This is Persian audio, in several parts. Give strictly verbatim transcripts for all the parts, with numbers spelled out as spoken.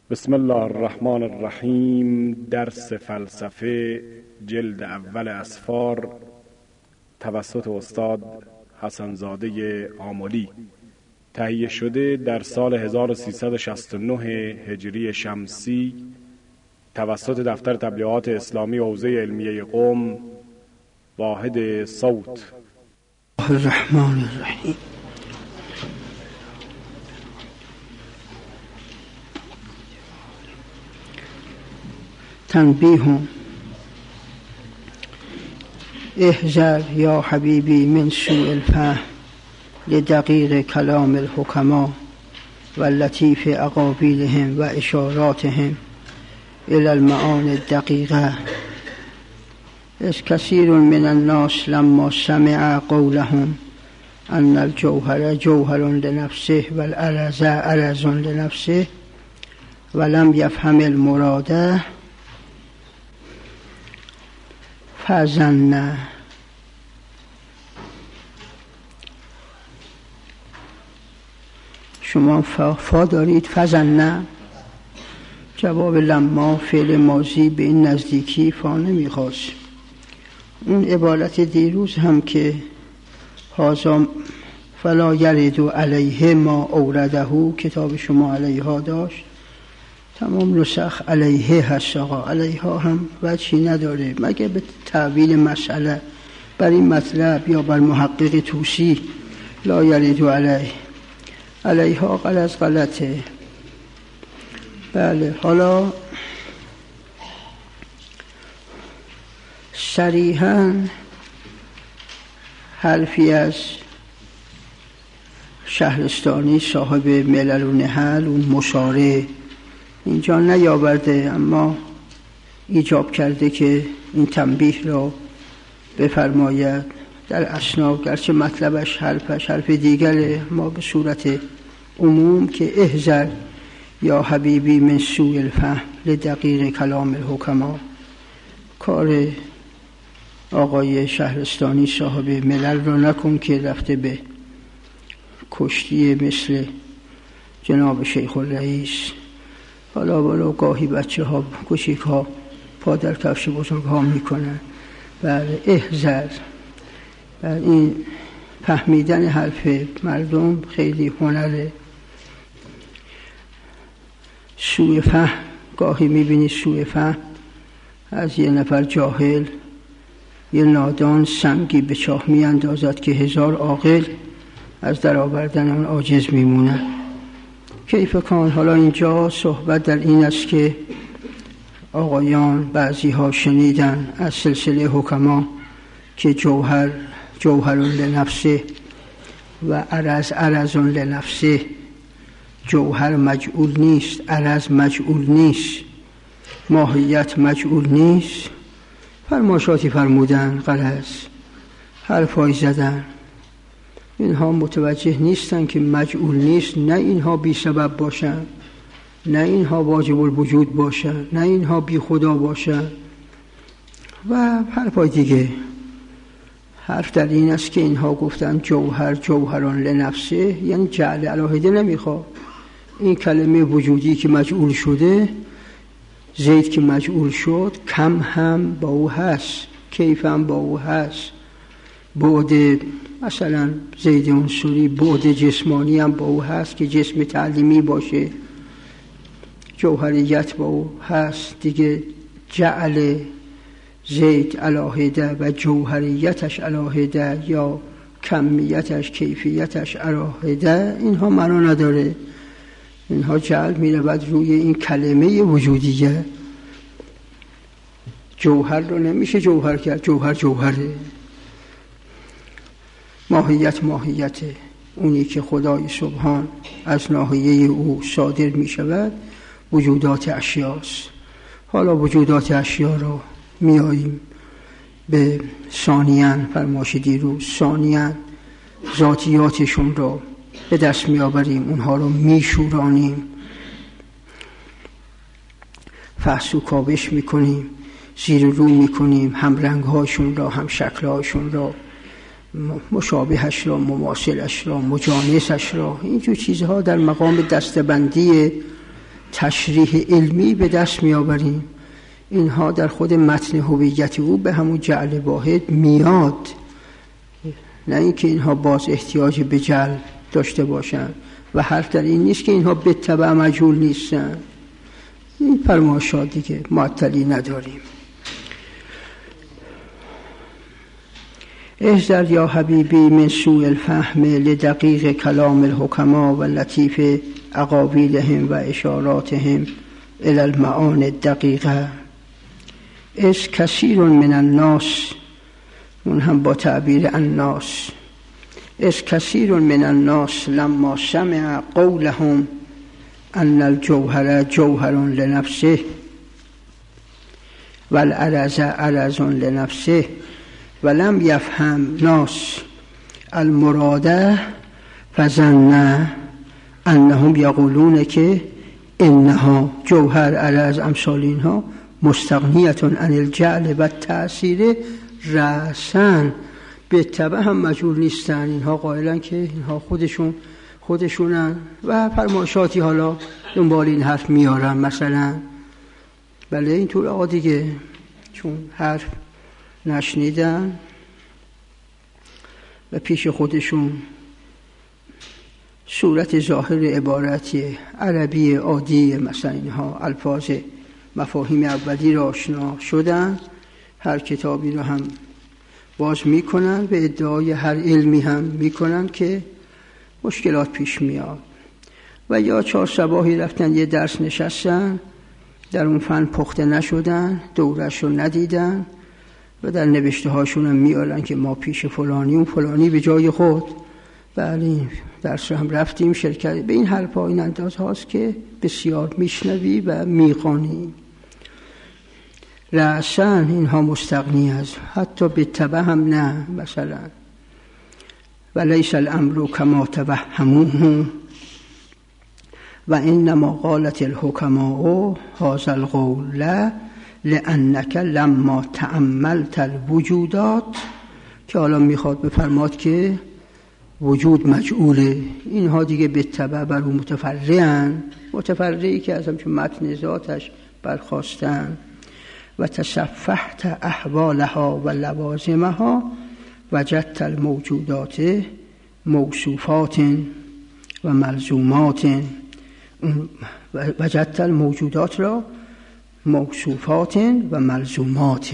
بسم الله الرحمن الرحیم. درس فلسفه جلد اول اسفار توسط استاد حسنزاده آملی تهیه شده در سال هزار و سیصد و شصت و نه هجری شمسی توسط دفتر تبلیغات اسلامی حوزه علمیه قم، واحد صوت. الرحمن الرحیم. تنبیه: احذر یا حبیبی من سوء الفهم لدقیق کلام الحکما و لطیف اقابیلهم و اشاراتهم الى المعانی الدقیقه، از کثیر من الناس لما سمع قولهم ان الجوهر جوهر لنفسه و العرض عرض لنفسه ولم یفهم المراده فظن. شما فا, فا دارید فظن. جواب لما فعل ماضی به این نزدیکی فا نمیخواست. اون عبارت دیروز هم که هازا فلا یرد علیه ما اورده کتاب شما علیها داشت، تمام نسخ علیه هست. آقا علیها هم وجهی نداره مگه به تعویل مسئله بر این مطلب یا بر محقق توسی لا یرد علیه. علیها غلط غلطه. بله، حالا صریحاً حرفی از شهرستانی صاحب ملل و نحل اون مشاره اینجا نیاورده، اما ایجاب کرده که این تنبیه را بفرماید. در اسنا گرچه مطلبش حرفش حرف دیگره، ما به صورت عموم که احذر یا حبیبی من سوء الفهم لدقیق کلام الحکما، کار آقای شهرستانی صاحب ملل را نکن که رفته به کشتی مثل جناب شیخ الرئیس. حالا بالا گاهی بچه ها کوچیک ها پا در کفش بزرگ ها میکنن. بله، احذر. بله، این فهمیدن حرف مردم خیلی هنره. سوء فهم، گاهی میبینی سوء فهم از یه نفر جاهل، یه نادان سنگی به چاه میاندازد که هزار عاقل از در آوردن آن عاجز میمونن. کیف کان. حالا اینجا صحبت در این است که آقایان بعضی ها شنیدن از سلسله حکما که جوهر جوهر لنفسه و عرض عرض لنفسه. جوهر مجعول نیست، عرض مجعول نیست، ماهیت مجعول نیست. فرماشاتی فرمودن غلط، حرفای زدن. اینها متوجه نیستن که مجعول نیست، نه اینها بی سبب باشن، نه اینها واجب الوجود باشن، نه اینها بی خدا باشن و حرفای دیگه. حرف در این است که اینها گفتن جوهر جوهران لنفسه، یعنی جعل علاهده نمیخواد. این کلمه وجودی که مجعول شده، زید که مجعول شد، کم هم با او هست، کیف هم با او هست. بعد مثلا زید عنصری بعد جسمانی هم با او هست که جسم تعلیمی باشه، جوهریت با او هست دیگه. جعل زید علاهده و جوهریتش علاهده یا کمیتش کیفیتش علاهده، اینها معنا نداره. اینها جعل میره بعد روی این کلمه وجودیه. جوهر رو نمیشه جوهر کرد، جوهر جوهره. ماهیت ماهیته، اونی که خدای سبحان از ناحیه او صادر می شود وجودات اشیاست. حالا وجودات اشیا رو می آییم به ثانیاً فرماش دیروز، ثانیاً ذاتیاتشون رو به دست می آوریم، اونها رو می شورانیم، فحص و کاوش می کنیم، زیر رو می کنیم، هم رنگ هاشون را هم شکل هاشون را، مشابهش را، مماثلش را، مجانسش را. اینجور چیزها در مقام دستبندی تشریح علمی به دست می آوریم. اینها در خود متن هویت او به همون جعل واحد میاد، نه اینکه اینها باز احتیاج به جعل داشته باشند. و حرف در این نیست که اینها به تبع مجهول نیستن. این فرمایشات دیگه معطلی نداریم. احذر یا حبیبی من سوء الفهم لدقیق کلام الحکما و لطیف اقاویلهم و اشاراتهم الی المعانی الدقیقه. از کثیر من الناس، اون هم با تعبیر الناس، از کثیر من الناس لما سمع قولهم ان الجوهر جوهر لنفسه والعرض عرض لنفسه ولم یفهم ناس المراده فظن انهم یقولون که انها جوهر عرض امثال اینها مستغنیتون عن الجعل و تأثیر رأسن. به طبع هم مجبور نیستن. اینها قائلن که اینها خودشون خودشونن و فرمایشاتی حالا دنبال این حرف میارن مثلا. بله اینطور آقا دیگه، چون حرف نشنیدن و پیش خودشون صورت ظاهر عبارتی عربی عادی مثلا اینها الفاظ مفاهیم اولی را آشنا شدن، هر کتابی رو هم باز میکنن و ادعای هر علمی هم میکنن که مشکلات پیش میاد. و یا چهار صباحی رفتن یه درس نشستن، در اون فن پخته نشدن، دورش رو ندیدن و در نوشته هاشون هم میارن که ما پیش فلانی اون فلانی به جای خود. بله درس رو هم رفتیم شرکت. به این حرفا این انداز هاست که بسیار میشنوی و میخوانی. رأسن اینها مستغنی است، حتی به تبع هم نه. مثلا و لیس الامر کما توهموه و انما قالت الحکماء هذا القول لانک لما تأملت الوجودات، که حالا میخواد بفرماد که وجود مجعوله. اینها دیگه به تبع بر اون متفرعن، متفرعی که از همچون متن ذاتش برخواستن. و تصفحت احوالها و لوازمها وجدت الموجودات موصوفات و ملزومات. وجدت الموجودات را موصوفات و ملزومات.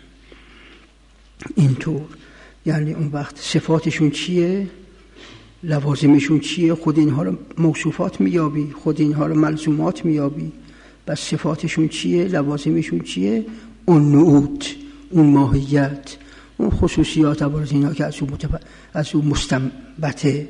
اینطور یعنی اون وقت صفاتشون چیه، لوازمشون چیه، خود اینها رو موصوفات میابی، خود اینها رو ملزومات میابی. بس صفاتشون چیه، لوازمشون چیه، اون نعود، اون ماهیت، اون خصوصیات عبارت اینها که از اون, متف... از اون مستنبته.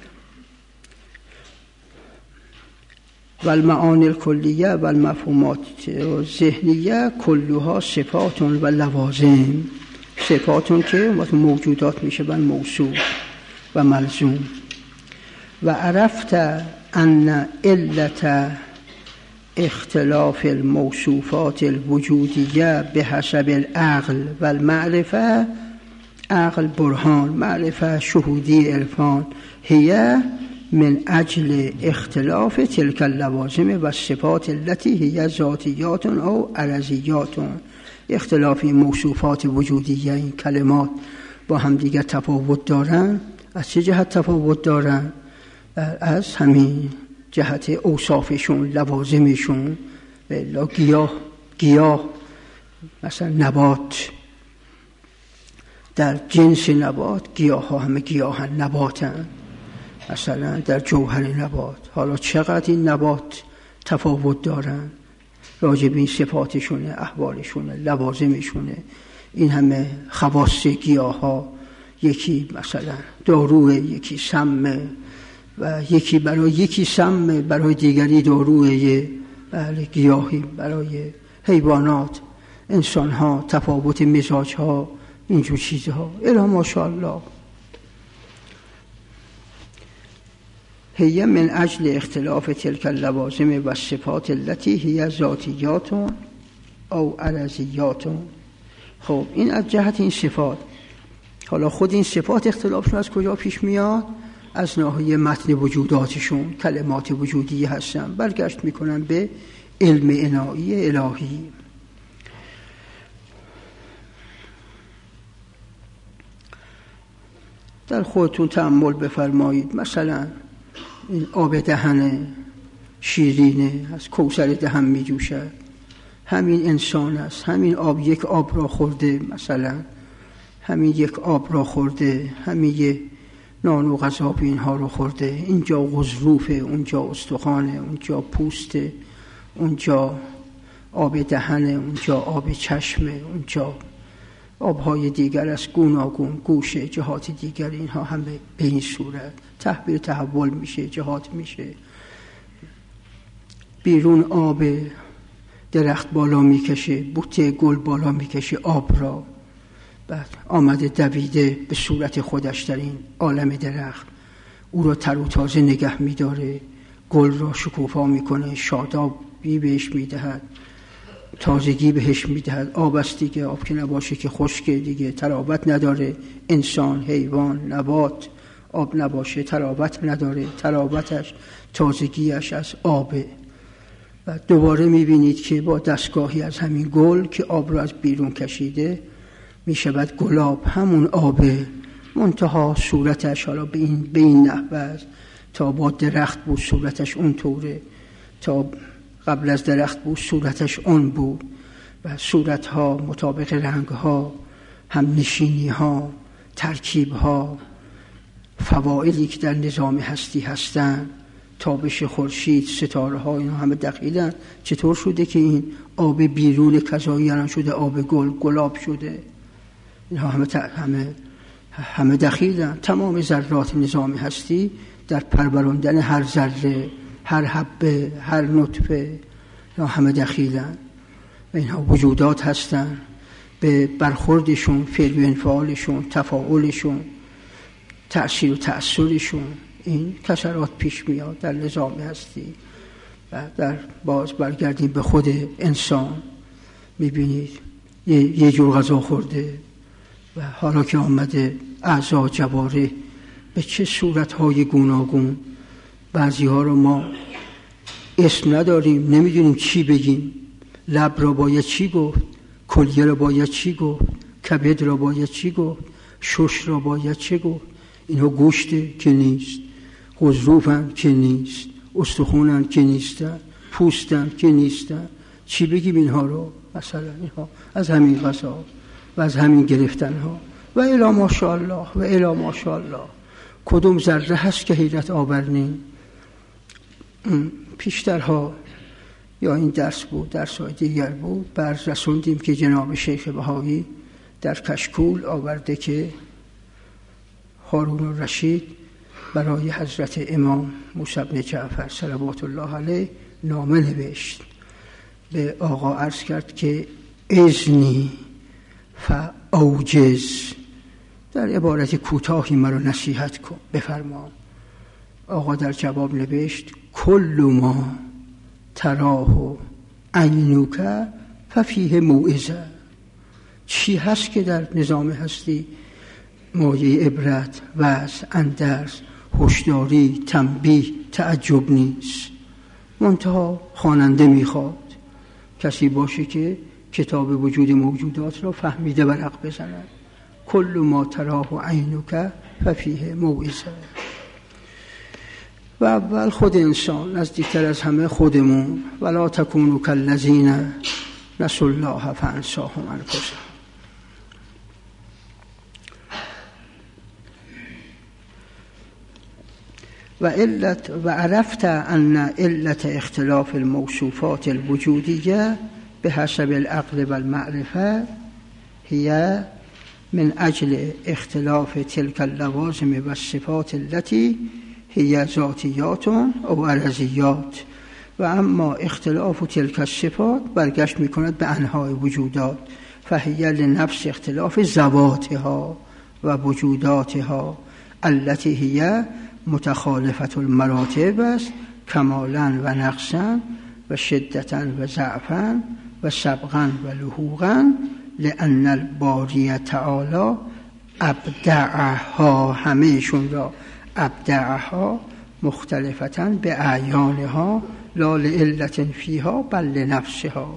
و المعانی الکلیه و المفهومات ذهنیه کلها صفاتون و لوازم. صفاتون که موجودات میشه بر موصوف و ملزوم. و عرفت ان علت اختلاف الموصوفات الوجودیه به حسب العقل و المعرفه، عقل برهان، معرفه شهودی عرفان، هي من اجل اختلاف تلك اللوازم و صفات التي هي ذاتیات او عرضیات. اختلاف موصوفات وجودیه، این کلمات با هم دیگه تفاوت دارن. از چه جهت تفاوت دارن؟ از همین جهت اوصافشون، لوازمشون. بلا گیاه گیاه مثلا نبات، در جنس نبات گیاه ها همه گیاهن، نباتن. مثلا در جوهر نبات حالا چقدر این نبات تفاوت دارن راجع به این صفاتشونه، احوالشونه، لوازمشونه. این همه خواص گیاه ها، یکی مثلا داروه، یکی سمه و یکی برای یکی سم، برای دیگری داروی. بله گیاهی برای حیوانات، انسان ها، تفاوت مزاج ها، اینجور چیزها. الا ماشاءالله. هي من اجل اختلاف تلك اللوازم و صفات التي هي ذاتیات او عرضیات. خب این از جهت این صفات. حالا خود این صفات اختلافشون از کجا پیش میاد؟ از ناحیه متن وجوداتشون کلمات وجودی هستن، برگشت میکنن به علم انایی الهی. در خودتون تأمل بفرمایید، مثلا این آب دهن شیرینه از کوثر دهن می جوشد، همین انسان است، همین آب یک آب را خورده، مثلا همین یک آب را خورده، همین یک نان و غذا اینها را خورده، اینجا غضروفه، اونجا استخوانه، اونجا پوسته، اونجا آب دهنه، اونجا آب چشمه، اونجا آبهای دیگر از گوناگون گوشه جهات دیگر، اینها همه به این صورت تحویل تحول میشه، جهات میشه. بیرون آب درخت بالا میکشه، بوته گل بالا میکشه آب را، بعد آمده دویده به صورت خودش در این عالم درخت، او را تر و تازه نگه میداره، گل را شکوفا میکنه، شادابی بهش میدهد، تازگی بهش میدهد. آب است دیگه، آب که نباشه که خشکه دیگه، تراوت نداره. انسان، حیوان، نبات آب نباشه تراوت نداره، تراوتش تازگیش از آبه. و دوباره میبینید که با دستگاهی از همین گل که آب را از بیرون کشیده میشود گلاب، همون آبه، منتها صورتش حالا به این به این نحوه است. تا با درخت بود صورتش اون طوره، تا قبل از درخت بود صورتش اون بود، و صورتها مطابق رنگها، هم نشینیها، ترکیبها، فوائدی که در نظام هستی هستند، تابش خورشید، ستاره ها، اینا همه دخیلن. چطور شده که این آب بیرون کذایی الان شده آب گل، گلاب شده؟ اینها همه همه همه دخیلن. تمام ذرات نظام هستی در پروراندن هر ذره، هر حبه، هر نطفه، اینا همه دخیلن و اینها وجودات هستن. به برخوردشون، فعل و انفعالشون، تفاعلشون، تأثیر و تأثیرشون این کسرات پیش میاد در نظام هستی. و در باز برگردیم به خود انسان، میبینید یه, یه جور غذا خورده و حالا که آمده اعضا جواره به چه صورتهای گوناگون، بعضی ها رو ما اسم نداریم، نمیدونیم چی بگیم. لب را باید چی گفت، کلیه را باید چی گفت، کبد را باید چی گفت، شش را باید چه گفت. اینها گوشته که نیست، غضروفن که نیست، استخونن که نیستن، پوستن که نیستن. چی بگیم اینها رو؟ مثلا اینها از همین غذا و از همین گرفتن ها و الی ماشاءالله و الی ماشاءالله. کدوم ذره هست که حیرت آور نی؟ پیشترها یا این درس بود، درس‌های دیگر بود، برز رسوندیم که جناب شیخ بهایی در کشکول آورده که هارون الرشید برای حضرت امام موسی بن جعفر صلوات الله علیه نامه نوشت. به آقا عرض کرد که اذنی فاوجز، در عبارت کوتاهی مرا نصیحت کن، بفرما. آقا در جواب نوشت کل ما تراه عینک ففیه موعظه. چی هست که در نظام هستی مایه عبرت، وعظ، اندرز، هشداری، تنبیه، تعجب نیست. منتها خواننده میخواد کسی باشه که کتاب وجود موجودات را فهمیده ورق بزند. کل ما تراه عینک ففیه موعظه. و اول خود انسان، نزدیکتر از همه خودمون. ولا تکونوا کالذین نسوا الله فانساهم انفسهم. و علت و عرفت ان علت اختلاف الموصوفات الوجودیه به حسب العقل و المعرفه هي من اجل اختلاف تلك اللوازم و الصفات التي هي ذاتیات او عرضیات. و اما اختلاف تلك الصفات برگشت میکند به انواع وجودات، فهي لنفس اختلاف ذواتها و وجوداتها التي هي متخالفة المراتب است، کمالا و نقصا و شدتا و ضعفا و سبقا و لحوقا، لأن الباری تعالی ابدعها، همهشون را ابدعها مختلفتن به اعیانها لا لعلت فیها بل لنفسها.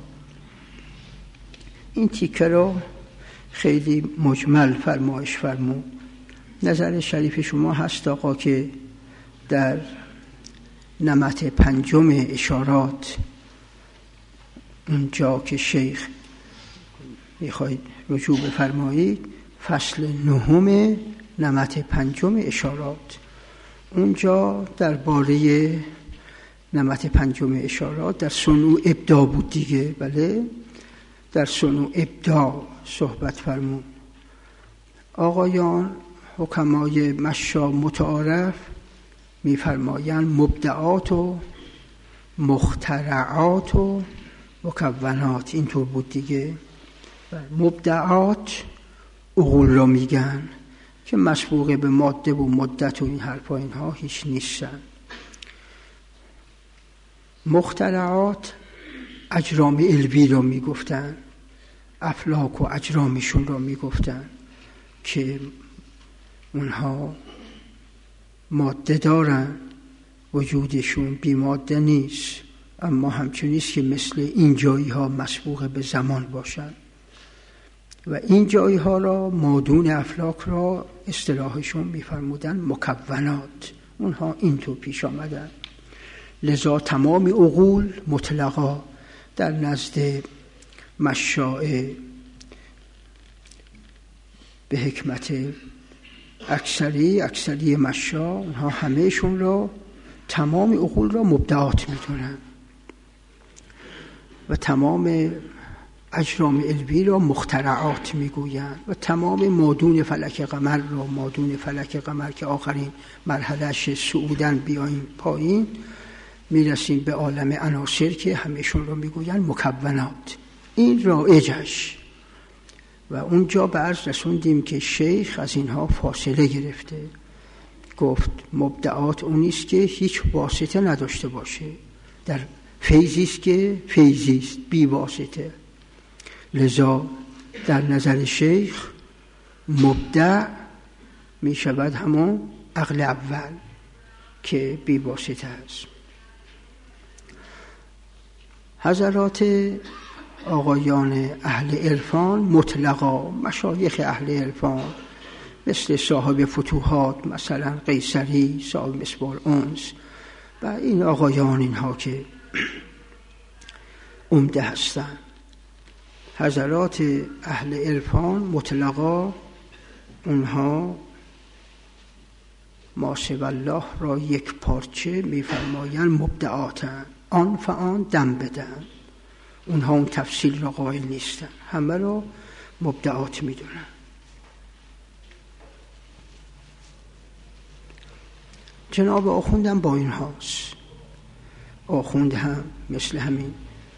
این تیکه رو خیلی مجمل فرمایش فرمود. نظر شریف شما هست آقا که در نمط پنجم اشارات اونجا که شیخ میخواید رجوع بفرمایید، فصل نهم نمط پنجم اشارات، اونجا درباره نمط پنجم اشارات در صنوع ابداع بود دیگه. بله، در صنوع ابداع صحبت فرمون. آقایان حکمای مشا متعارف میفرمایند مبدعات و مخترعات و مکونات، اینطور بود دیگه. مبدعات عقول را میگن که مسبوق به ماده و مدت و این حرفا اینها هیچ نیستن. مخترعات اجرام علوی را میگفتن، افلاک و اجرامشون را میگفتن که اونها ماده دارن، وجودشون بی ماده نیست، اما همچنین نیست که مثل این جایی ها مسبوق به زمان باشن. و این جایی ها را مادون افلاک را اصطلاحشون میفرمودن مکونات. اونها اینطور پیش آمدن. لذا تمام عقول مطلقا در نزد مشاء به حکمت اکثری اکثری مشا، اونها همهشون را تمام عقول را مبدعات میدونن و تمام اجرام علوی را مخترعات میگویند و تمام مادون فلک قمر را، مادون فلک قمر که آخرین مرحلهش صعودن بیاییم پایین میرسیم به عالم عناصر که همهشون را میگویند مکونات. این رایجش. و اونجا به عرض رسوندیم که شیخ از اینها فاصله گرفته، گفت مبدعات اونیست که هیچ واسطه نداشته باشه، در فیضیست که فیضیست بی واسطه. لذا در نظر شیخ مبدع می شود همون عقل اول که بی واسطه است. حضرات آقایان اهل عرفان مطلقا، مشایخ اهل عرفان مثل صاحب فتوحات مثلا قیصری، صاحب مصباح الانس و این آقایان اینها که عمده هستند، حضرات اهل عرفان مطلقا اونها ما سوی الله را یک پارچه میفرمایند مبدعاتن، آن فآن دم بدن. اونها اون تفصیل را قائل نیستن، همه را مبدعات میدونن. جناب آخوندم با این هاست. آخوند هم مثل همین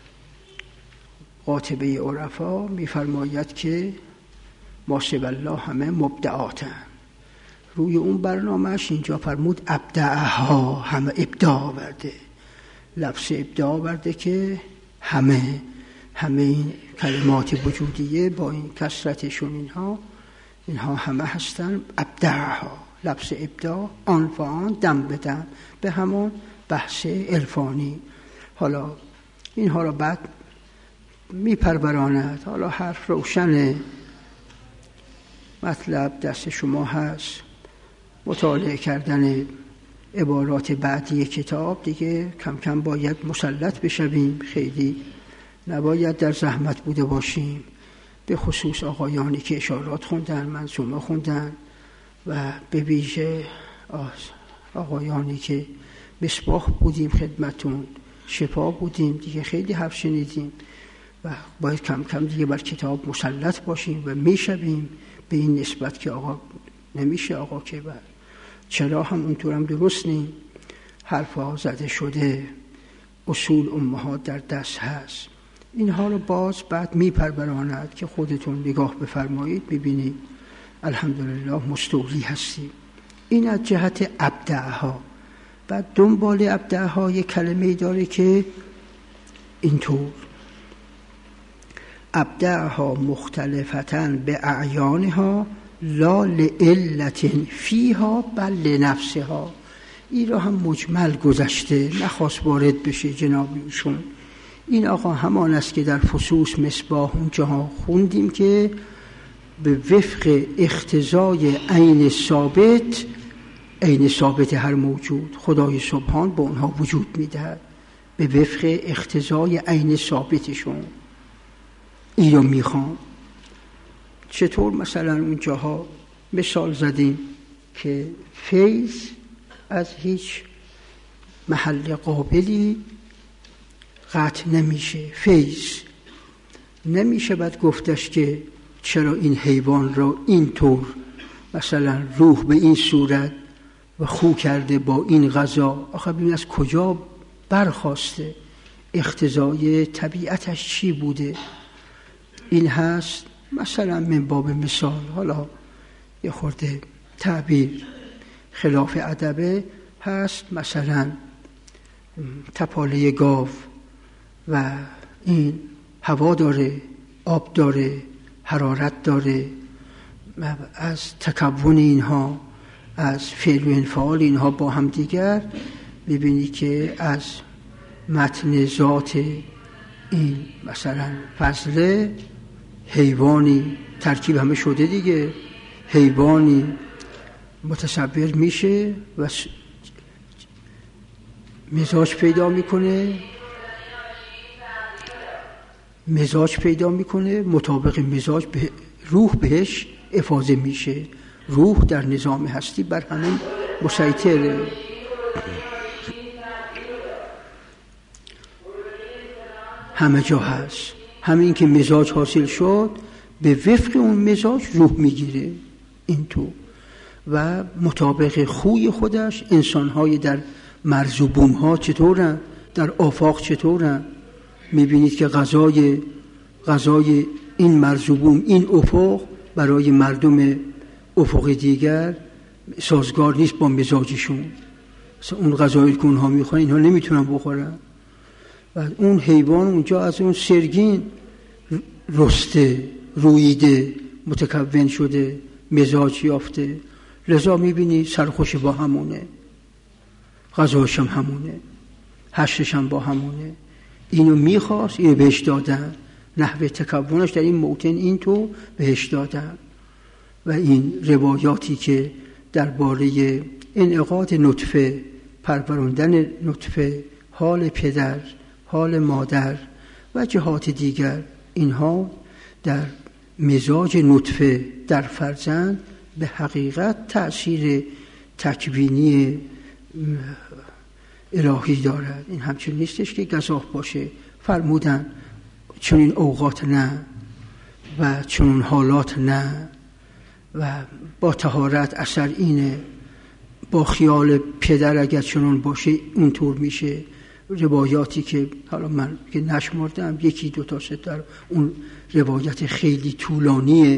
قاطبه عرفا میفرماید که ما سوی الله همه مبدعاتن. روی اون برنامهش اینجا فرمود ابدعها، همه ابداع آورده، لفظ ابداع آورده که همه همه این کلمات وجودیه با این کثرتشون اینها اینها همه هستن ابدعها. لفظ ابداع آن فآن دم بدم به همون بحث عرفانی. حالا اینها را بعد میپروراند. حالا حرف روشنه، مطلب دست شما هست، مطالعه کردن عبارات بعدی کتاب دیگه کم کم باید مسلط بشویم، خیلی نباید در زحمت بوده باشیم. به خصوص آقایانی که اشارات خوندن، منظومه خوندن و به ویژه آقایانی که مصباح بودیم خدمتون، شفا بودیم دیگه، خیلی حرف شنیدیم و باید کم کم دیگه بر کتاب مسلط باشیم و میشویم به این نسبت که آقا نمیشه، آقا که بر چرا هم اونطور هم درست نیم، حرفا زده شده، اصول امهات در دست هست. اینها رو باز بعد میپروراند که خودتون نگاه بفرمایید ببینید الحمدلله مستولی هستیم. این از جهت ابدعها. بعد دنبال ابدعها یک کلمه داره که اینطور ابدعها مختلفتن به اعیانها لا لعلت فیها بل لنفسها. این را هم مجمل گذشته، نخواست وارد بشه جناب ایشون. این آقا همان است که در فصوص مصباح اونجا خوندیم که به وفق اقتضای عین ثابت، عین ثابت هر موجود خدای سبحان به اونها وجود میدهد، به وفق اقتضای عین ثابتشون. این رو میخوام. چطور مثلا اونجاها مثال زدیم که فیض از هیچ محل قابلی قطع نمیشه. فیض نمیشه بعد گفتش که چرا این حیوان را اینطور مثلا روح به این صورت و خو کرده با این غذا. آخه ببین از کجا برخواسته، اقتضای طبیعتش چی بوده. این هست مثلا من باب مثال، حالا یه خورده تعبیر خلاف ادبه، هست مثلا تپاله گاو و این هوا داره، آب داره، حرارت داره، از تکون اینها، از فعل و انفعال اینها با هم دیگر میبینی که از متن ذات این مثلا فضله حیوانی ترکیب همه شده دیگه، حیوانی متصور میشه و مزاج پیدا میکنه، مزاج پیدا میکنه، مطابق مزاج به روح بهش افاضه میشه. روح در نظام هستی بر همین مسیطره. همه جا هست. همین که مزاج حاصل شد به وفق اون مزاج روح میگیره این تو و مطابق خوی خودش. انسان‌های در مرز و بوم‌ها چطورن، در آفاق چطورن، میبینید که غذای غذای این مرز و بوم، این افق برای مردم افق دیگر سازگار نیست با مزاجشون. اون غذایی که اونها میخورن اینها نمیتونن بخورن. و اون حیوان اونجا از اون سرگین رسته، رویده، متکون شده، مزاج یافته. لذا میبینی سرخوش با همونه، غذاش هم همونه، حشرش هم با همونه. اینو میخواست، اینو بهش دادن. نحوه تکونش در این موطن این تو بهش دادن. و این روایاتی که درباره انعقاد نطفه، پروراندن نطفه، حال پدر، حال مادر و جهات دیگر، اینها در مزاج نطفه در فرزند به حقیقت تأثیر تکوینی الهی دارد. این همچون نیستش که گزاف باشه. فرمودن چون این اوقات نه و چون حالات نه و با طهارت اثر اینه، با خیال پدر اگر چنون باشه اونطور میشه. روایاتی که حالا من که نشمردم یکی دو تا سه در اون روایت خیلی طولانی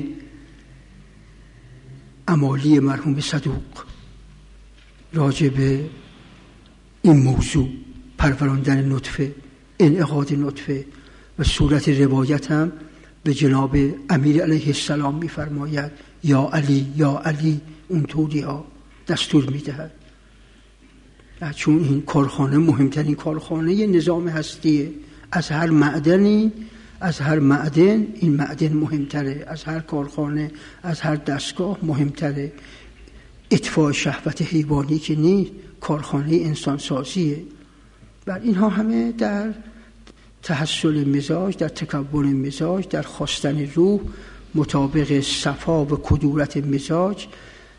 امالی مرحوم صدوق راجع به این موضوع، پروراندن نطفه، انعقاد نطفه، و صورت روایت هم به جناب امیر علیه السلام می‌فرماید یا علی یا علی، اونطوری ها دستور می‌دهد. چون این کارخانه مهمترین کارخانه نظام هستیه. از هر معدنی، از هر معدن این معدن مهمتره، از هر کارخانه، از هر دستگاه مهمتره. اطفاء شهوت حیوانی که نیست، کارخانه انسان سازیه. بر اینها همه در تحصل مزاج، در تکون مزاج، در خواستن روح مطابق صفا و کدورت مزاج،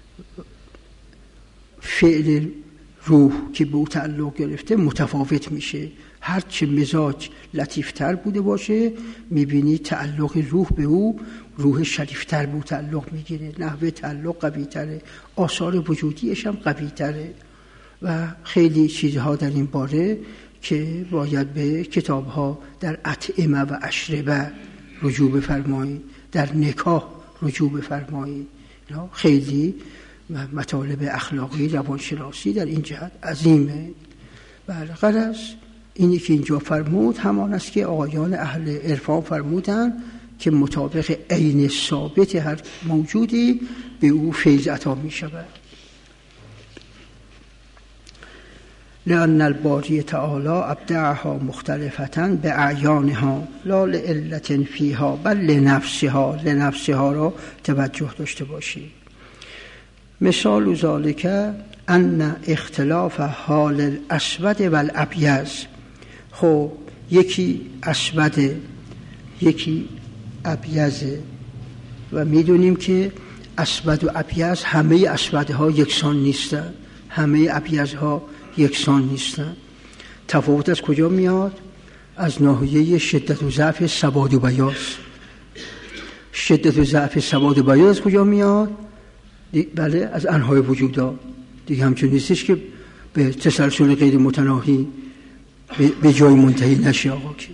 فعل روح که به او تعلق گرفته متفاوت میشه. هرچه مزاج لطیفتر بوده باشه میبینی تعلق روح به او، روح شریفتر به او تعلق میگیره، نحوه تعلق قوی تره، آثار وجودیش هم قوی تره. و خیلی چیزها در این باره که باید به کتابها در اطعمه و اشربه رجوع بفرمایید، در نکاح رجوع بفرمایید. خیلی مطالب اخلاقی، روانشناسی در این جهت عظیمه. بله، غرض اینی که اینجا فرمود همان است که آقایان اهل عرفان فرمودن که مطابق عین ثابت هر موجودی به او فیض عطا می شود. لأن الباری تعالی ابدعها مختلفتاً به اعیانها لا لعلت فیها بل لنفسها. لنفسها را توجه داشته باشید. مثال ذالک ان اختلاف حال الاسود و الابیض. خب یکی اسوده یکی ابیضه و میدونیم که اسود و ابیض همه اسودها یکسان نیستن، همه ابیضها یکسان نیستن. تفاوت از کجا میاد؟ از ناحیه شدت و ضعف سواد و بیاض. شدت و ضعف سواد و بیاض از کجا میاد؟ بله از انواع وجودا. دیگه همچون نیستش که به تسلسل غیر متناهی به جای منتهی نشه آقا. که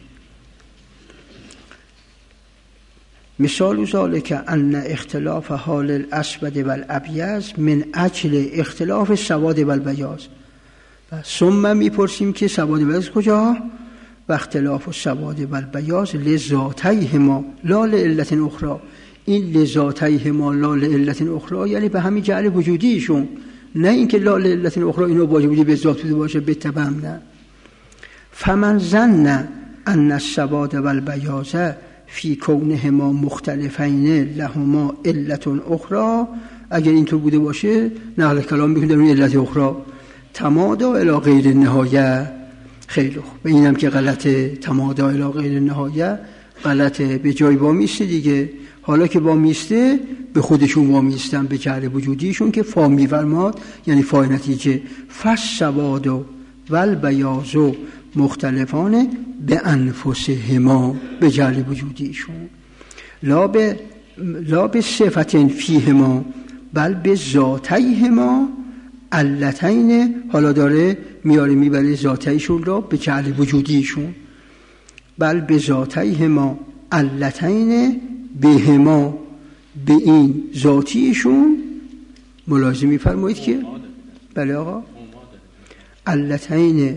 مثال ذالک ان اختلاف حال الاسود و الابیض من اجل اختلاف سواد و البیاض. و ثم میپرسیم که سواد و بیاض کجا؟ و اختلاف سواد و البیاض لذاتیهما لا لعلت اخرى. این لذاتیهما لا لعلت اخرى یعنی به همین جعل وجودیشون، نه اینکه لا لعلت اخرى اینو واجبی به ذات بوده باشه به تبع نه. فمن ظن ان السواد و البیاض فی کونهما مختلفین لهما علت اخرى، اگر اینطور بوده باشه نقل کلام میکنه در اون علت اخرى تمادا الی غیر النهایه. خیلی خوب، و اینم که غلطه، تمادا الی غیر النهایه غلطه، به جای با میسته دیگه. حالا که با میسته به خودشون با میستن، به جعل وجودیشون که فا میفرماد یعنی فای نتیجه. فالسواد و البیاض مختلفانه به انفسهما، به جعل وجودیشون. لا به لا به صفت فیهما بل به ذاتیهما علتین. حالا داره میاره میبره ذاتیشون را به جعل وجودیشون. بل به ذاتیهما علتین بهما، به این ذاتیشون. ملاحظه میفرمایید که بله آقا علتین.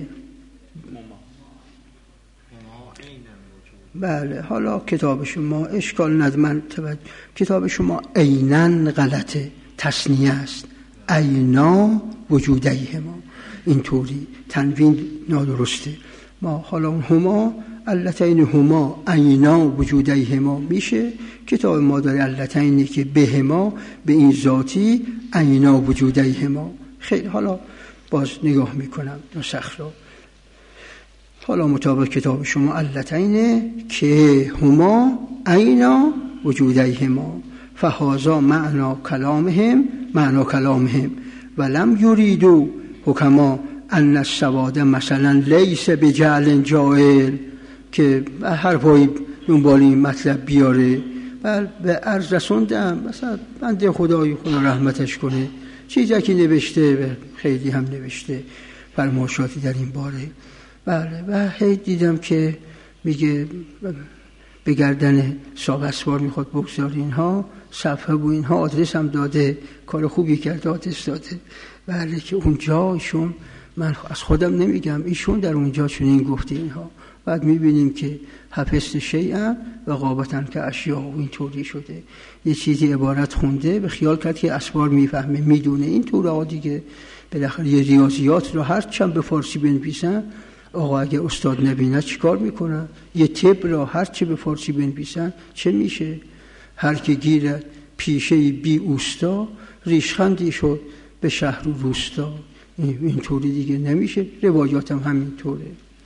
بله حالا کتاب شما اشکال ندمن توجه. کتاب شما عیناً غلطه، تصنیه است. عینا وجودیهما، اینطوری تنوین نادرسته. ما حالا هما علتین هما عینا وجودیهما میشه. کتاب ما داره علتینی که بهما، به این ذاتی عینا وجودیهما. خیلی حالا باز نگاه میکنم نسخ رو. حالا مطابق کتاب شما علتینه که هما عینا وجودیهما فهذا معنا کلامهم معنا کلامهم ولم یریدو حکما ان السواد مثلا لیس بجعل جائل. که حرفای دنبالی مطلب بیاره و به عرض رسوندم. مثلا بنده خدای خدا رحمتش کنه چیزی که نوشته خیلی هم نوشته فرمایشاتی در این باره. بله و هی دیدم که میگه به گردن صاحب اسوار میخواد بگذاره اینها، صفحه و اینها، آدرس هم داده، کار خوبی کرده، آدرس داده. بله که اونجا ایشون، من از خودم نمیگم، ایشون در اونجا چنین گفته اینها. بعد میبینیم که حفظت شیئا و غابتن که اشیاء و اینطوری شده. یه چیزی عبارت خونده به خیال کرد که اسوار میفهمه میدونه. اینطور آقا دیگه بالاخره یه ریاضیات رو هر چند به فارسی بنویسن، آقا اگه استاد نبینه چیکار میکنن؟ یه طب را هر چه به فارسی بنویسن چه میشه؟ هر که گیرد پیشه بی اوستا ریشخندی شد به شهر و روستا. اینطوری دیگه نمیشه. روایات هم همینطوره.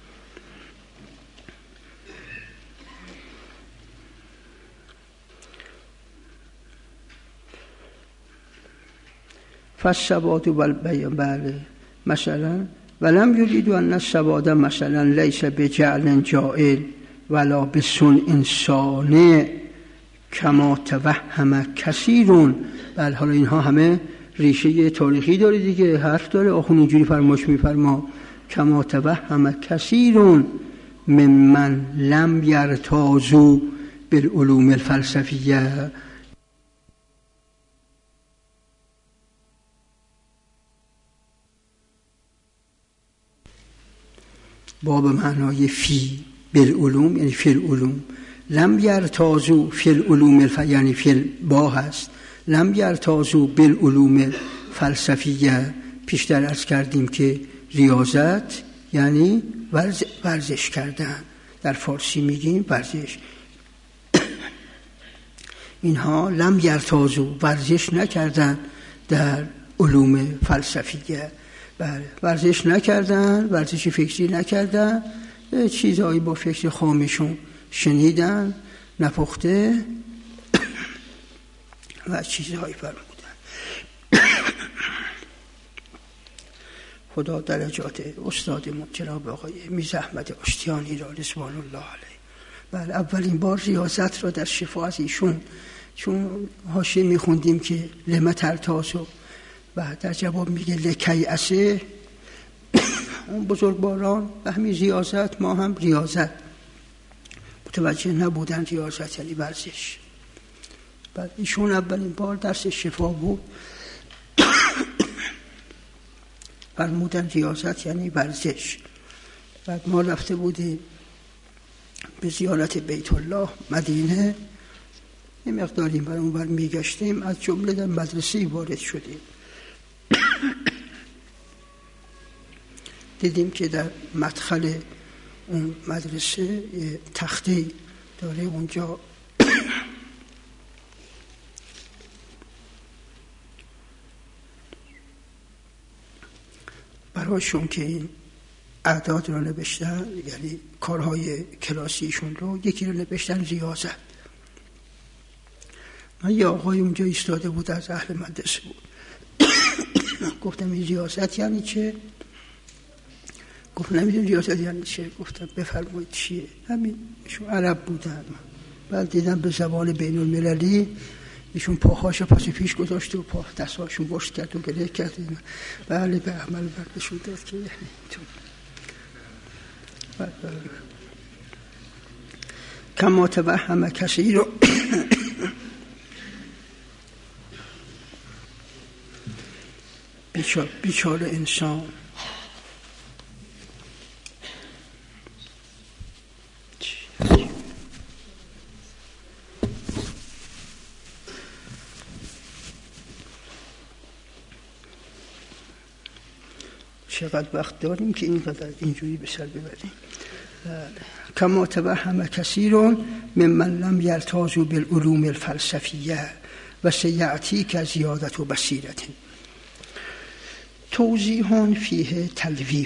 فالسواد و البیاض بله مثلا ولم یریدو ان السواد مثلا لیس بجعل جائل ولا بصنع انسان کما توهم کثیرون. بله حالا اینها همه ریشه تاریخی داره دیگه، حرف داره. آخون اینجوری فرمایش میفرما کما توهم کثیرون ممن لم یرتازو بالعلوم الفلسفیه. باب معنای فی بالعلوم یعنی فی العلوم، لم یرتازو فی العلوم الف... یعنی فی با هست لم یرتازو بالعلوم فلسفیه. پیشتر عرض کردیم که ریاضت یعنی ورز... ورزش کردن، در فارسی میگیم ورزش. اینها لم یرتازو ورزش نکردن در علوم فلسفیه. بله، ورزش نکردن، ورزش فکری نکردن، چیزهایی با فکر خامشون شنیدن، نپخته و چیزهایی فرمودن. خدا درجات استادمون جناب آقای میرزا احمد آشتیانی را رضوان الله علیه، بله، اولین بار ریاضت را در شفا از ایشون، چون حاشیه میخوندیم که لم ترتازو و در جواب میگه لکی اسه، اون بزرگواران به همین ریاضت، ما هم ریاضت متوجه نبودن. ریاضت یعنی ورزش. بعد ایشون اولین بار درس شفا بود فرمودن ریاضت یعنی ورزش. بعد ما رفته بودیم به زیارت بیت الله مدینه، یه مقداری بر اون بر میگشتیم، از جمله در مدرسه وارد شدیم. دیدیم که در مدخل اون مدرسه تخته داره، اونجا برایشون که این اعداد رو نوشتن، یعنی کارهای کلاسیشون رو، یکی رو نوشتن ریاضت. من یه آقای اونجا ایستاده بود، از اهل مدرسه بود. گفتم این ریاضت یعنی چه؟ گفت نمیدونم ریاضت یعنی چه. گفتم بفرمایید چیه؟ همین. ایشون عرب بودن. بعد دیدم به زبان بین المللی ایشون پاهاشو پس پیش گذاشت و پا دستاشون بشت کرد و گله کرد. بله، به عمل بردشون داد که یعنی تو کما توهم کسی رو بیچاره بیچاره انسان چقدر وقت داریم که اینقدر اینجوری به سر ببریم. کما توهم کثیرون ممن لم یرتازوا بالعلوم الفلسفیه و سیأتیک زیادت و بصیرت. توضیح فیه تلویح.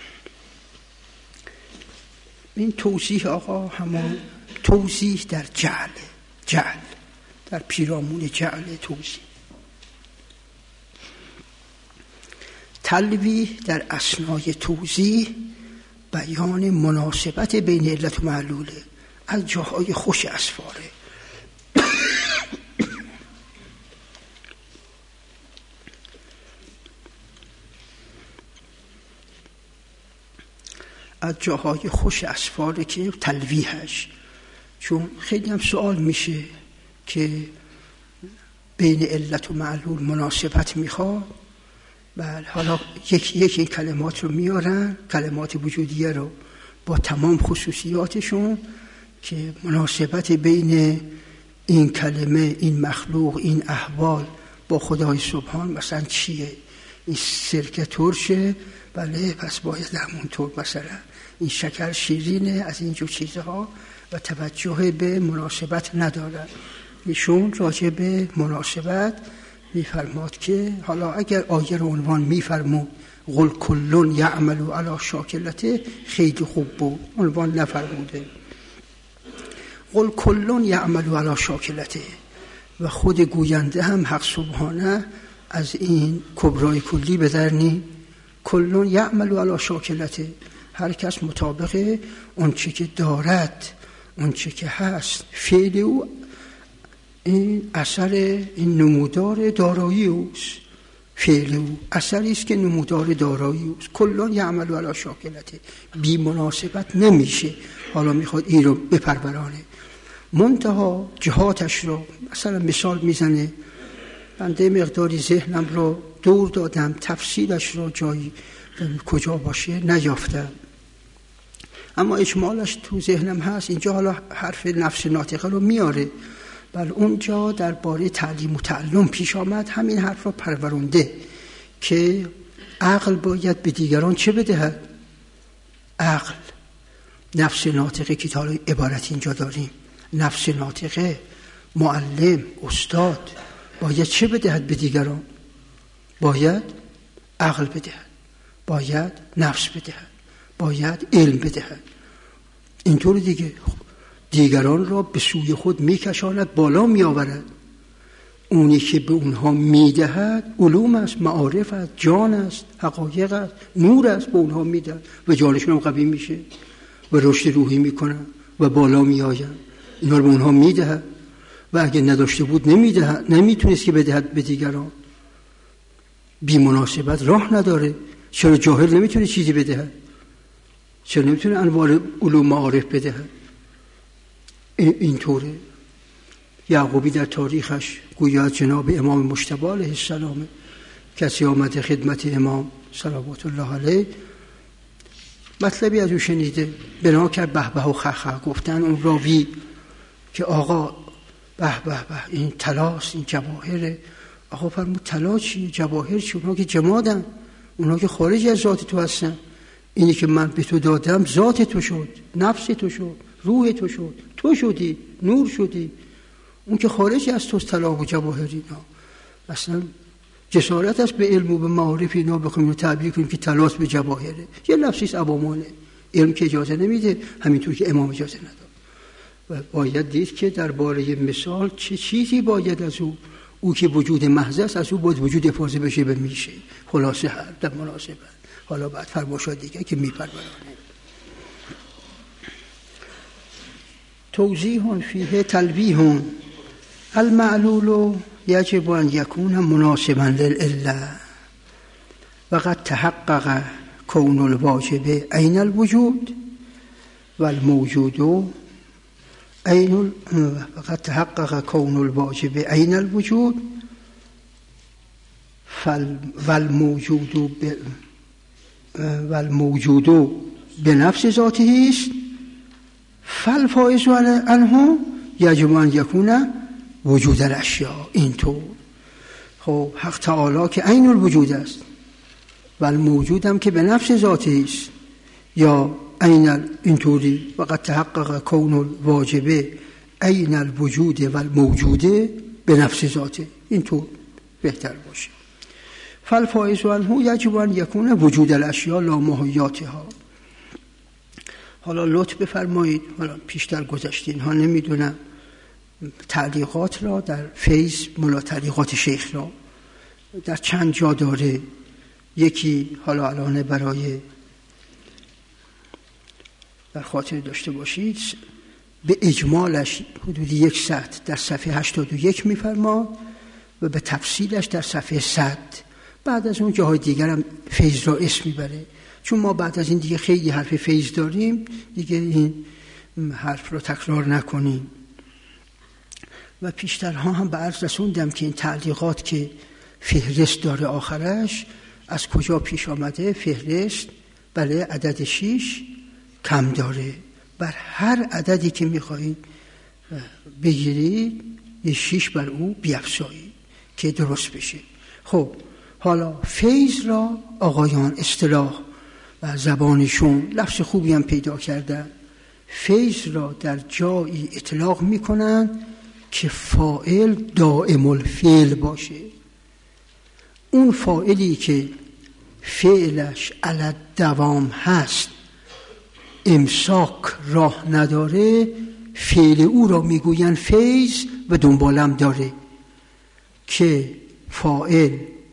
این توضیح آقا همون توضیح در جعل، جعل در پیرامون جعل توضیح. تلویح در اثنای توضیح بیان مناسبت بین علت و معلوله، از جاهای خوش اسفاره. از جاهای خوش اسفاره که تلویحش، چون خیلی هم سوال میشه که بین علت و معلول مناسبت میخواد. بله، حالا یک یک این کلمات رو میارن، کلمات وجودیه رو با تمام خصوصیاتشون، که مناسبت بین این کلمه، این مخلوق، این احوال با خدای سبحان مثلا چیه؟ این سرکه ترشه، بله، پس باید همونطور مثلا این شکر شیرینه، از اینجور چیزها، و توجه به مناسبت ندارن. ایشون راجع به مناسبت میفرماد که حالا اگر آیه رو عنوان میفرمود قل کلون یعمل علی شاکلته، خیلی خوب بود. عنوان نفرموده قل کلون یعمل علی شاکلته، و خود گوینده هم حق سبحانه از این کبرای کلی به در نی. کلون یعمل علی شاکلته، هر کس مطابق اون چه که دارد، اون چه که هست، فعل او این اثر، این نمودار دارایی اوست. فعل او اثری است که نمودار دارایی اوست. کلان یعمل علی شاکلته، بی مناسبت نمیشه. حالا میخواد این رو بپرورانه، منتها جهاتش رو مثلا مثال میزنه. بنده مقداری ذهنم رو دور دادم، تفصیلش رو جایی کجا باشه نیافتم. اما اجمالش تو ذهنم هست. اینجا حالا حرف نفس ناطقه رو میاره، بل اونجا درباره تعلیم و تعلم پیش آمد همین حرف رو پرورونده که عقل باید به دیگران چه بدهد. عقل، نفس ناطقه که تا عبارت اینجا داریم، نفس ناطقه، معلم، استاد باید چه بدهد به دیگران؟ باید عقل بدهد، باید نفس بدهد، باید علم بدهد. اینطور دیگه دیگران را به سوی خود میکشاند، بالا میآورد. اونی که به اونها میدهد علوم است، معارف است، جان است، حقایق است، نور است، به اونها میدهد و جانشون هم قوی میشه و رشد روحی میکنن و بالا میآین. اینا رو به اونها میدهد و اگه نداشته بود نمیدهد، نمیتونست که بدهد به دیگران. بی مناسبت راه نداره. چرا جاهل نمیتونه چیزی بدهد؟ چرا نمیتونه انواع علوم معارف بدهد؟ اینطوره. یعقوبی در تاریخش گویا جناب امام مجتبی علیه السلام، کسی آمده خدمت امام صلوات الله علیه، مطلبی از او شنیده، بنا کرد به به و خخ. گفتن اون راوی که آقا به به به این طلاست، این جواهره. آقا فرمود طلا چیه؟ جواهر چیه؟ اونها که جمادن، اونها که خارج از ذات تو هستن. اینی که من به تو دادم ذات تو شد، نفس تو شد، روح تو شد، تو شدی، نور شدی. اون که خارج از توست طلا و جواهر اینا. اصلا جسارت است به علم و به معارف اینا بخوایم رو تعبیر کنیم که طلاست به جواهره. یه لفظیست عوامانه. علم که اجازه نمیده، همینطور که امام اجازه نداد. و باید دید که درباره مثال چه چیزی باید از او، او که وجود محض است، از او باید وجود افاضه بشه به میشه. خلاصه هر در مناسبت. حالا بعد فرماشات دیگه که میپرورانه. توضیح فیه تلویح المعلول یجب ان یکون مناسبا للعله و قد تحقق کون الواجب عین الوجود والموجود عین و قد تحقق کون الواجب عین الوجود والموجود والموجود بنفس ذاته است فالفائز عنه یجب ان یکون وجود الاشیاء. اینطور خب حق تعالی که عین الوجود است و الموجود هم که به نفس ذاته است، یا عین اینطوری و قد تحقق کون الواجب عین الوجود و الموجود به نفس ذاته، اینطور بهتر باشه. فالفائز عنه یجب ان یکون وجود الاشیاء لا ماهیاتها. حالا لطف بفرمایید، حالا پیشتر گذشتین ها نمیدونم تعلیقات را در فیض ملا تعلیقات شیخ را در چند جا داره. یکی حالا الان برای در خاطر داشته باشید، به اجمالش حدود یک سطر در صفحه هشتاد و یک میفرما و به تفصیلش در صفحه صد. بعد از اون جاهای دیگر هم فیض را اسم میبره، چون ما بعد از این دیگه خیلی حرف فیض داریم، دیگه این حرف رو تکرار نکنیم. و پیشترها هم به عرض رسوندم که این تعلیقات که فهرست داره آخرش از کجا پیش آمده. فهرست برای عدد شیش کم داره، بر هر عددی که میخواهید بگیرید یه شیش بر او بیفزایید که درست بشه. خب حالا فیض را آقایان اصطلاح و زبانشون لفظ خوبی هم پیدا کردن. فیض را در جایی اطلاق میکنن که فاعل دائم الفعل باشه. اون فاعلی که فعلش علی دوام هست، امساک راه نداره، فعل او را میگوین فیض و دنبالم داره. که فاعل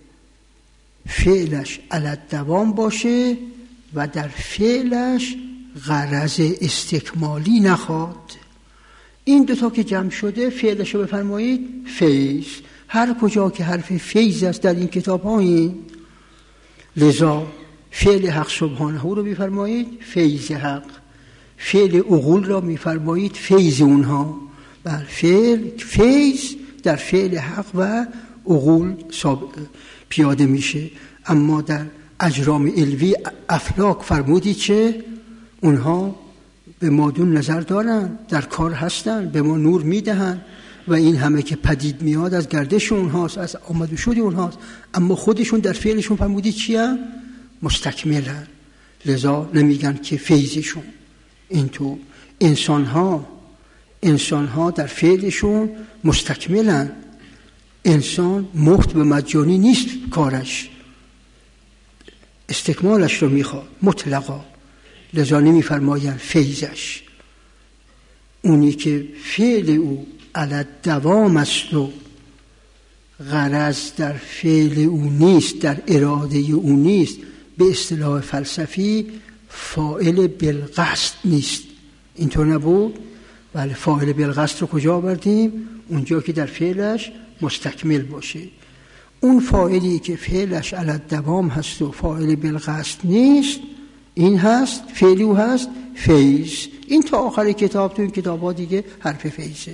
فعلش علی دوام باشه و در فعلش غرض استکمالی نخواد. این دوتا که جمع شده فعلش رو بفرمایید فیض. هر کجا که حرف فیض است در این کتاب ها این، لذا فعل حق سبحانه رو بفرمایید فیض حق، فعل عقول را میفرمایید فیض اونها. بر فعل فیض در فعل حق و عقول پیاده میشه. اما در اجرام علوی افلاک فرمودید چه؟ اونها به ما دون نظر دارن، در کار هستن، به ما نور میدهن و این همه که پدید میاد از گردش اونهاست، از آمد و شد اونهاست، اما خودشون در فعلشون فرمودی چیه؟ مستکملن. لذا نمیگن که فیضشون. اینطور انسان ها انسان ها در فعلشون مستکملن. انسان مفت به مجانی نیست، کارش استکمالش رو میخواد مطلقا. لذا نمیفرماین فیضش. اونی که فعل او علی دوام است و غرض در فعل او نیست، در اراده او نیست، به اصطلاح فلسفی فاعل بالقصد نیست. اینطور نبود؟ بله، فاعل بالقصد رو کجا آوردیم؟ اونجا که در فعلش مستکمل باشه. اون فاعلی که فعلش علی دوام هست و فاعل بالقصد نیست، این هست فعلی او هست فیض. این تا آخر کتاب، تو این کتاب ها دیگه حرف فیضه.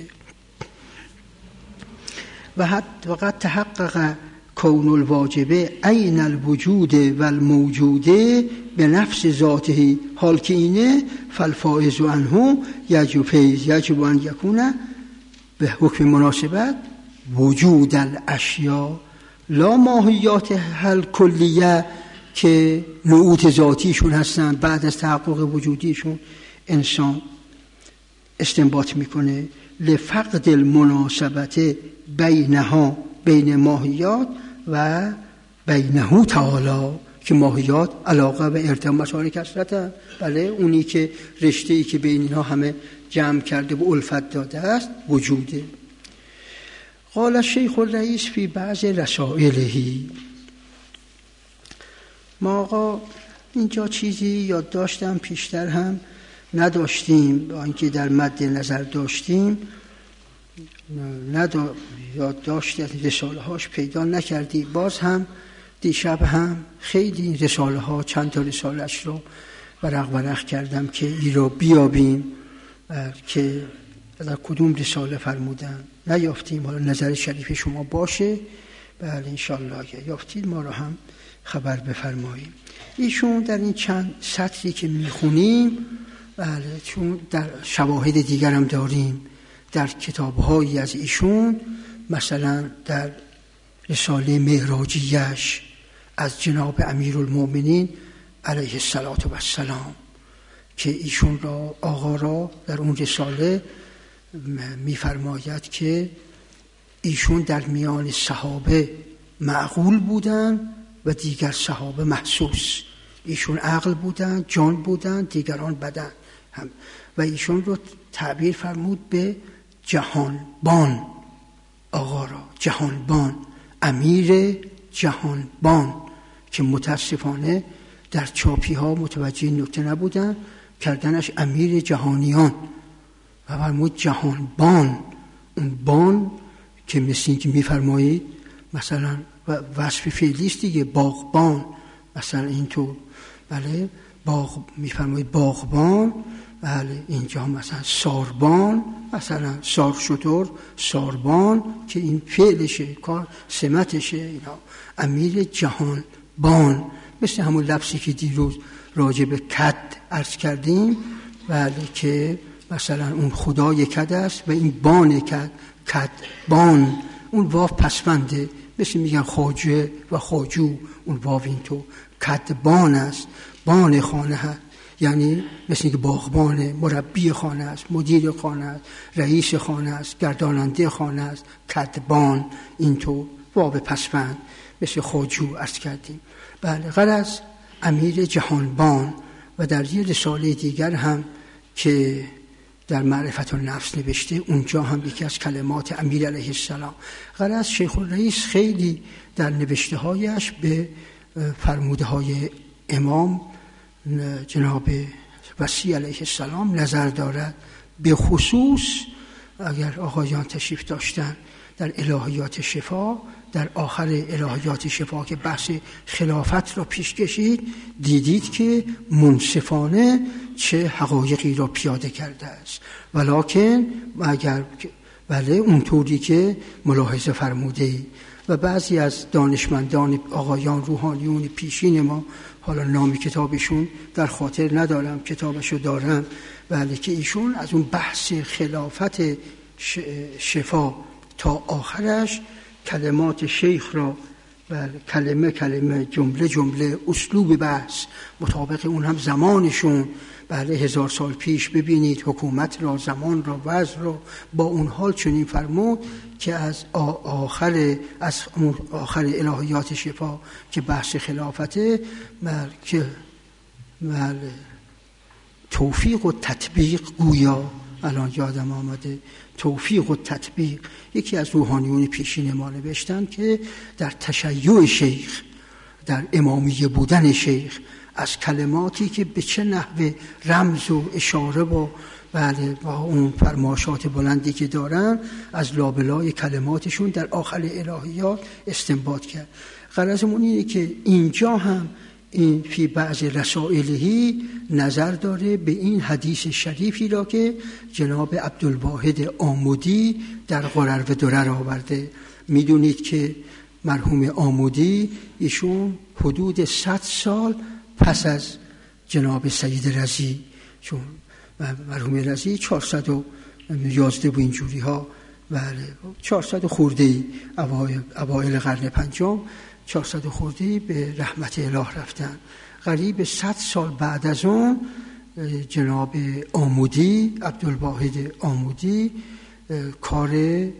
و حتی وقت تحقق کون الواجبه عین الوجود و الموجوده به نفس ذاته، حال که اینه فالفائز عنه یجب فیض یجب ان یکونه به حکم مناسبت وجود الاشیا لا ماهیات هل کلیه که نعوت ذاتیشون هستن. بعد از تحقق وجودیشون انسان استنباط میکنه لفقد المناسبت بینها، بین ماهیات و بینه تعالی، که ماهیات علاقه و ارتباط مسائل کثرت. بله، اونی که رشته‌ای که بین اینها همه جمع کرده و الفت داده است وجوده. قال الشیخ الرئیس فی بعض رسائلهی. ما آقا اینجا چیزی یاد داشتم، پیشتر هم نداشتیم، با اینکه در مد نظر داشتیم نداشت یاد داشت رساله هاش پیدا نکردی. باز هم دیشب هم خیلی رساله ها، چند تا رسالش رو ورق ورق کردم که این رو بیابیم که در کدوم رساله فرمودن. نیافتیم، حالا نظر شریف شما باشه. بله انشالله اگه یافتید ما رو هم خبر بفرمایید. ایشون در این چند سطری که میخونیم، بله چون در شواهد دیگر هم داریم در کتاب‌هایی از ایشون، مثلا در رساله معراجیش از جناب امیرالمومنین علیه السلام که ایشون را آقا را در اون رساله می‌فرماید که ایشون در میان صحابه معقول بودن و دیگر صحابه محسوس. ایشون عقل بودن، جان بودن، دیگران بدن هم. و ایشون رو تعبیر فرمود به جهانبان، آقا را جهانبان، امیر جهانبان، که متاسفانه در چاپی ها متوجه نکته نبودن، کردنش امیر جهانیان و فرمود جهانبان. اون بان که مثل این که میفرمایید مثلا وصف فعلیست دیگه، باغبان مثلا اینطور. بله باغ میفرمایید باغبان. بله اینجا مثلا ساربان، مثلا سار شتر ساربان که این فعلشه، کار سمتشه. اینا امیر جهان بان، مثل همون لفظی که دیروز راجع به کد عرض کردیم. بله که مثلا اون خدای کد است و این بان کد، کد بان، اون واو پسفنده، مثل میگن خواجه و خواجو، اون واو این تو کد بان است، بان خانه هست. یعنی مثل اینکه باغبانه، مربی خانه است، مدیر خانه است، رئیس خانه است، گرداننده خانه است، کدبان اینطور واو پسفند، مثل خواجو عرض کردیم. بله غرض امیر جهانبان. و در یه رساله دیگر هم که در معرفت النفس نوشته، اونجا هم یکی از کلمات امیر علیه السلام. غرض شیخ الرئیس خیلی در نوشته هایش به فرموده های امام جناب وصی علیه السلام نظر دارد. به خصوص اگر آقایان تشریف داشتن در الهیات شفا، در آخر الهیات شفا که بحث خلافت را پیش کشید، دیدید که منصفانه چه حقایقی را پیاده کرده است. ولکن اگر بله اونطوری که ملاحظه فرموده و بعضی از دانشمندان آقایان روحانیون پیشین ما، حالا نام کتابشون در خاطر ندارم، کتابشو دارم، بله که ایشون از اون بحث خلافت شفا تا آخرش کلمات شیخ را بله کلمه کلمه جمله جمله اسلوب بحث مطابق اون هم زمانشون بله هزار سال پیش ببینید حکومت را زمان را وضع را با اون حال چنین فرمود که از آخر از آخر الهیات شفا که بحث خلافته بله که بله توفیق و تطبیق گویا الان یادم آمده توفیق و تطبیق یکی از روحانیون پیشین ما نوشتن که در تشیع شیخ در امامیه بودن شیخ از کلماتی که به چه نحوه رمز و اشاره با بله با اون فرمایشات بلندی که دارن از لابلای کلماتشون در آخر الهیات استنباط کرد. غرضمون اینه که اینجا هم این فی بعض رسائلهی نظر داره به این حدیث شریفی را که جناب عبدالواحد آمودی در غرر و درر آورده. میدونید که مرحوم آمودی ایشون حدود صد سال پس از جناب سید رضی، چون مرحوم رضی چهارصد و یازده و اینجوری ها بله چهارصد خورده اوایل اوایل قرن پنجم چهارصد خورده به رحمت اله رفتن. قریب صد سال بعد از اون جناب آمودی عبدالواحد آمودی کار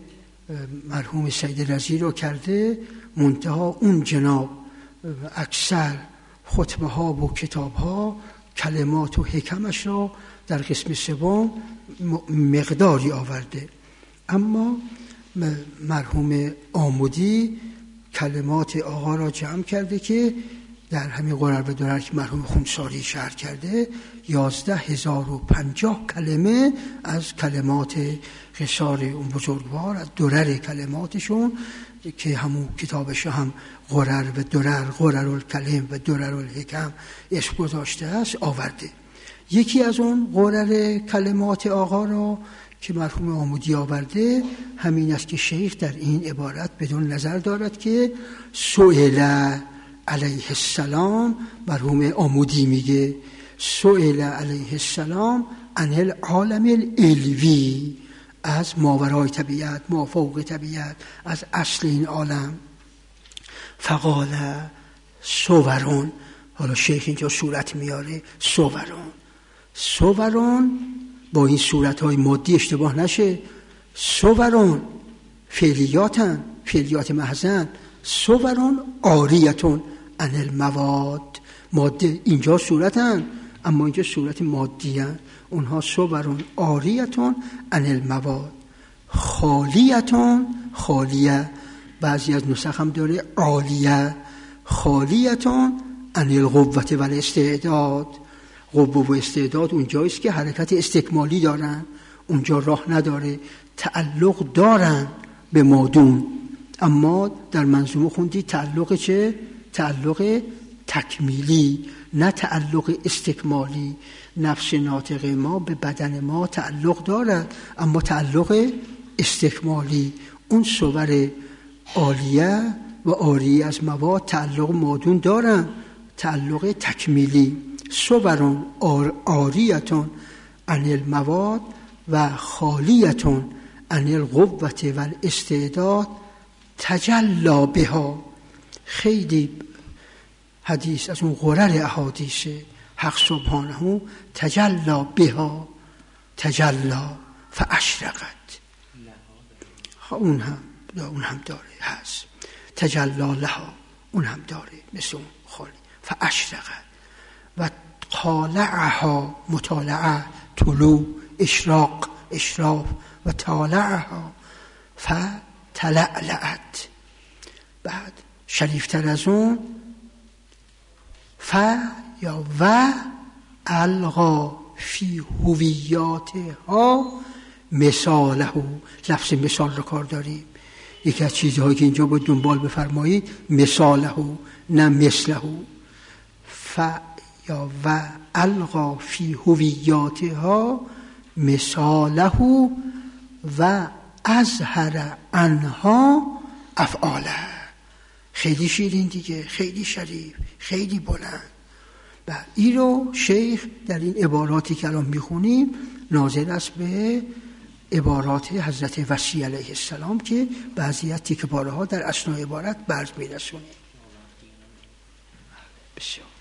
مرحوم سید رضی رو کرده، منتها اون جناب اکثر خطبه ها و کتاب ها کلمات و حکمش را در قسم سوم مقداری آورده، اما مرحوم آمودی کلمات آقا را جمع کرده که در همین قرر و درر که مرحوم خونساری شرح کرده یازده هزار و پنجاه کلمه از کلمات قصار اون بزرگوار از درر کلماتشون که همون کتابش هم قرر و درر قرر الکلم و درر الحکم اسم گذاشته است آورده. یکی از اون قرر کلمات آقا را که مرحوم آمودی آورده همین است که شیخ در این عبارت بدون نظر دارد که سئل علیه السلام، مرحوم آمودی میگه سئل علیه السلام عن العالم العلوی، از ماورای طبیعت مافوق طبیعت از اصل این عالم. فقال صورون، حالا شیخ اینجا صورت میاره صورون، صورون با این صورت‌های مادی اشتباه نشه، صورون فعلیاتن فعلیات محضن، صورون عاریتون عن المواد، ماده اینجا صورتن اما اینجا صورت مادی هن. اونها صورون عاریتون عن المواد، خالیتون خالیه، بعضی از نسخ هم داره عالیه، خالیتون عن القوة و الاستعداد، قوه و استعداد اونجاییست که حرکت استکمالی دارن، اونجا راه نداره، تعلق دارن به مادون، اما در منظومه خوندی تعلق چه؟ تعلق تکمیلی نه تعلق استکمالی. نفس ناطق ما به بدن ما تعلق دارد اما تعلق استکمالی. اون صور عالیه و عاریه از مواد تعلق مادون دارن، تعلق تکمیلی. صورون عاریتون عن المواد و خالیتون عن القوة و الاستعداد تجلا بها. خیلی حدیث از اون غرر احادیث حق سبحانه تجلا بها، تجلا فاشرقت، اون هم اون هم داره هست، تجلا لها اون هم داره مثل اون خالی، فاشرقت و طالعها مطالعه طلوع اشراق اشراف و طالعها فتلعلعت. بعد شریفتر از اون ف یا و القا فی هویاتها مثاله، لفظ مثال رو کار داریم. یکی از چیزهایی که اینجا باید دنبال بفرمایید مثاله نه مثله. ف یا و القا فی هویاتها مثاله و اظهر عنها افعاله. خیلی شیرین دیگه، خیلی شریف، خیلی بلند. و این رو شیخ در این عباراتی که الان میخونیم ناظر است به عبارات حضرت وصی علیه السلام که بعضی از تیکه پاره ها در اثنای عبارت برز میرسونیم. بسیار